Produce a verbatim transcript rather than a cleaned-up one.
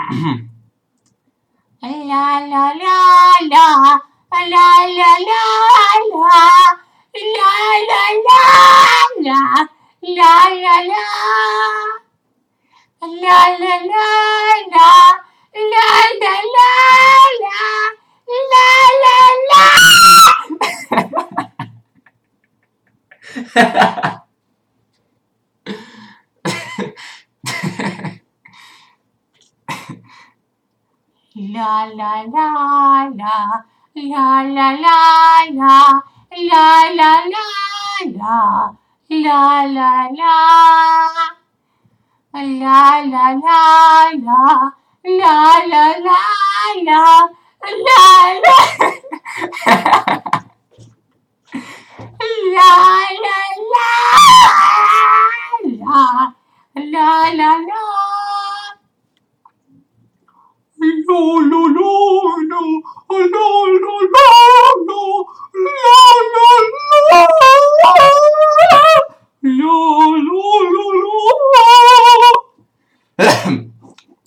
La la la la, la la la la, la la la la, la la la la, la la la la, la la la la, la la la. La la la la, la la la la, la la la la, la la la, la la la la, la la la la, la la la la la. La la la la, la la la